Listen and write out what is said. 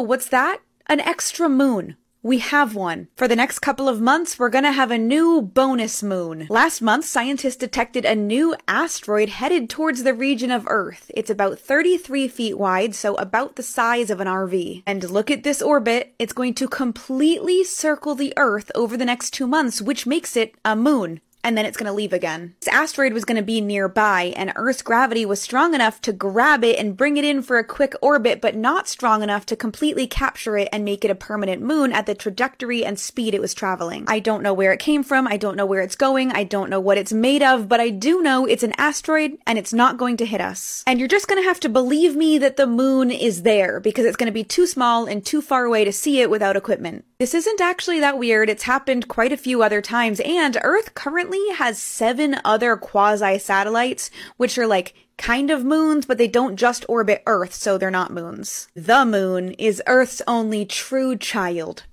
what's that? An extra moon. We have one. For the next couple of months, we're gonna have a new bonus moon. Last month, scientists detected a new asteroid headed towards the region of Earth. It's about 33 feet wide, so about the size of an RV. And look at this orbit. It's going to completely circle the Earth over the next 2 months, which makes it a moon. And then it's going to leave again. This asteroid was going to be nearby, and Earth's gravity was strong enough to grab it and bring it in for a quick orbit, but not strong enough to completely capture it and make it a permanent moon at the trajectory and speed it was traveling. I don't know where it came from, I don't know where it's going, I don't know what it's made of, but I do know it's an asteroid and it's not going to hit us. And you're just going to have to believe me that the moon is there, because it's going to be too small and too far away to see it without equipment. This isn't actually that weird, it's happened quite a few other times, and Earth currently has 7 other quasi-satellites, which are like kind of moons, but they don't just orbit Earth, so they're not moons. The moon is Earth's only true child.